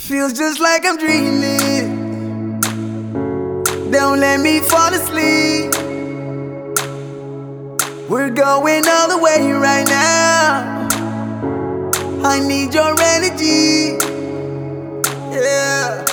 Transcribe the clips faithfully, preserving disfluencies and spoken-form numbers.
Feels just like I'm dreaming. Don't let me fall asleep. We're going all the way right now. I need your energy. Yeah.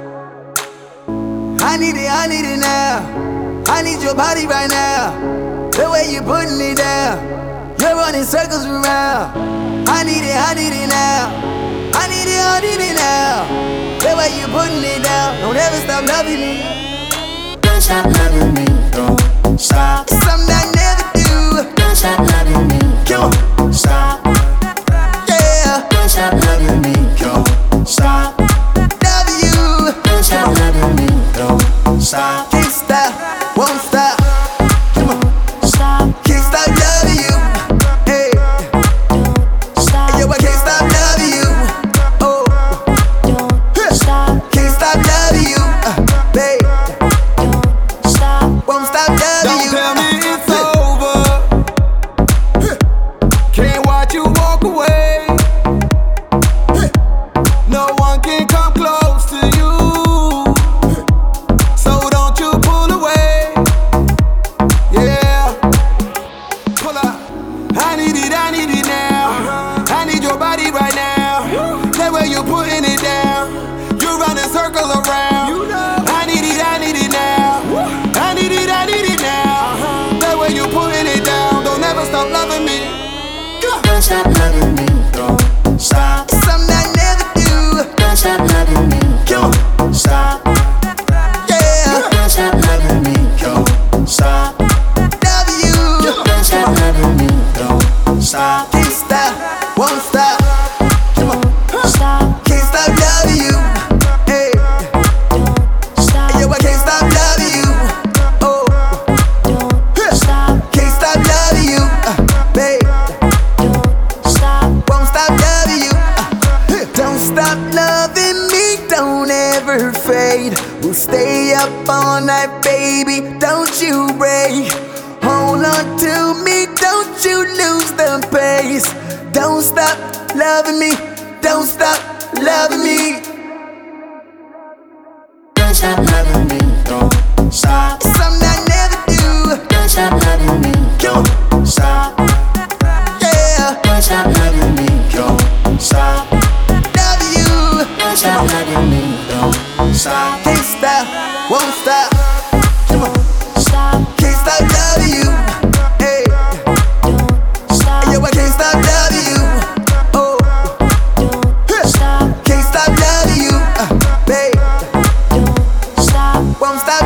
I need it, I need it now. I need your body right now. The way you're putting it down. You're running circles around. I need it, I need it now. I need it, I need it now. The way you're putting it down. Don't ever stop loving me. Don't stop loving me. Don't stop. It's something I never do. Don't stop loving me. Don't stop. Yeah. Don't stop loving me. Don't stop. Love you. Don't stop loving me. Don't stop. Can't stop, won't stop. Come on. Stop. Can't stop loving you. Hey. Don't stop. Yo, I can't stop loving you. Oh. Don't stop. Can't stop loving you. Uh, babe. Don't stop. Won't stop loving Don't you. tell me it's over. Can't watch you walk away. No one can come close to you. So don't you pull away. Yeah. Pull up. I need it, I need it now. I need your body right now. The way you're putting it down. You're running circles around. I need it, I need it now. I need it, I need it now. The way you're putting it down. Don't ever stop loving me. Don't stop loving me. Don't stop. It's something I never do. Don't stop loving me. Don't stop. Yeah. Don't stop loving me. Don't stop. Love you. Don't stop loving me. Don't stop. Can't stop, won't stop. Come on. Stop. Can't stop loving you. Hey. Don't stop. Yo, I can't stop loving you. Oh. Don't stop. Can't stop loving you. Uh, babe. Don't stop. Won't stop loving you. Uh, don't stop loving me. Don't ever fade. We'll stay up all night, baby. Don't you break. Hold on to me. Don't you lose the pace. Don't stop loving me. Don't stop loving me. Don't stop loving me. Don't stop. It's something I never do. Don't stop loving me. Don't stop. Yeah. Don't stop loving me. Don't stop. Love you. Don't stop loving me. Don't stop. Can't stop, won't stop. Come on. Stop. Can't stop loving you. Hey. Don't stop. Yo, I can't stop loving you. Oh. Don't stop. Can't stop loving you. Uh, babe. Don't stop. Won't stop